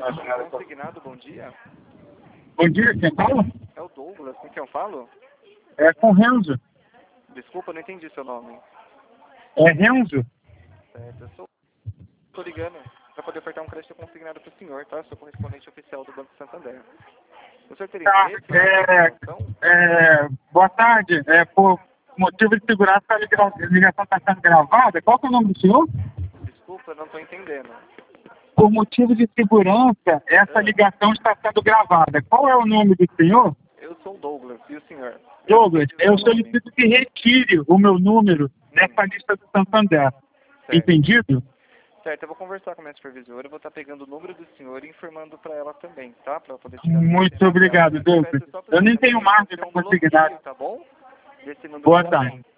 Consignado, bom dia. Bom dia, quem fala? É o Douglas, com quem eu falo? É com Renzo. Desculpa, não entendi seu nome. É Renzo? Certo, eu estou ligando para poder ofertar um crédito consignado para o senhor, tá? Eu sou correspondente oficial do Banco Santander. O senhor teria Tá, interesse na informação? boa tarde. Por motivo de segurança, a ligação está sendo gravada. Qual que é o nome do senhor? Desculpa, eu não estou entendendo. Por motivo de segurança, essa ligação está sendo gravada. Qual é o nome do senhor? Eu sou o Douglas, e o senhor? Douglas, eu solicito que retire o meu número dessa lista do Santander. Certo. Entendido? Certo, eu vou conversar com a minha supervisora, eu vou estar pegando o número do senhor e informando para ela também, tá? Para ela poder tirar. Muito obrigado, Douglas. Eu nem tenho margem para consignar. Tá bom? Desse número Boa também. tarde.